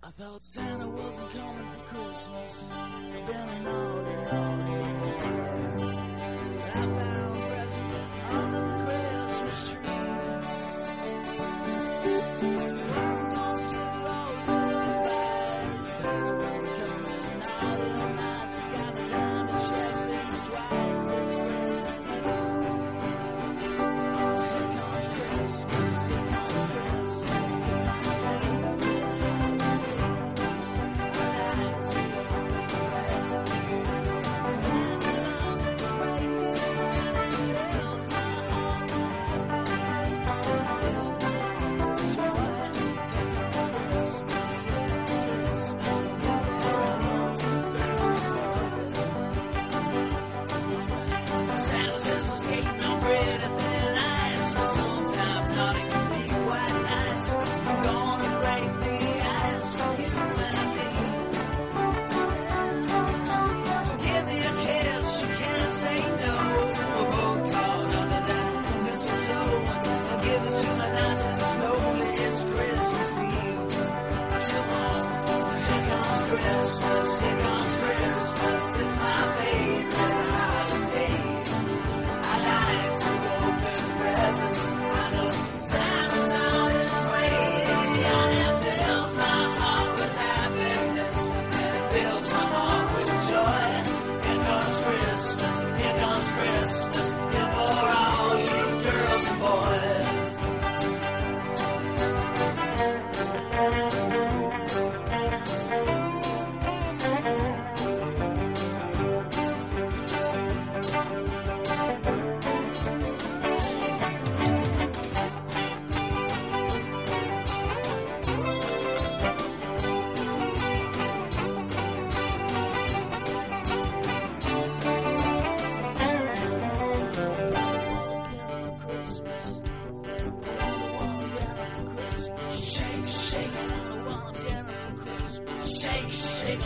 I thought Santa wasn't coming for Christmas. Been a naughty, naughty boy. I found presents under the Christmas tree. So I'm gonna give you all good goodbye. Santa will be coming naughty or nice. He's got no time to check things twice. It's Christmas Eve. Here comes Christmas. Here comes Christmas. It's my favorite. Santa says I'm skating on bread and thin ice, but sometimes not it can be quite nice. I'm gonna break the ice with you and me. So give me a kiss, you can't say no. We're both caught under that mistletoe. I'll give it to me nice and slowly. It's Christmas Eve. Come on, here comes Christmas, here comes Christmas. It's my favorite holiday. I like to open presents. I know Santa's on his way. And it fills my heart with happiness. And it fills my heart with joy. Here comes Christmas. Here comes Christmas. Here for all you girls and boys. Shake, shake, shake, shake.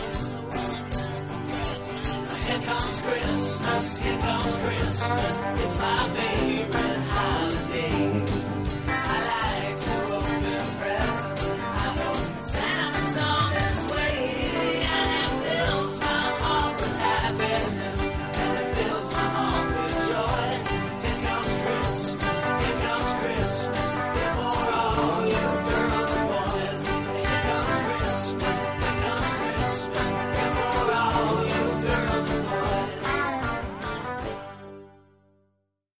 Here comes Christmas, here comes Christmas. It's my favorite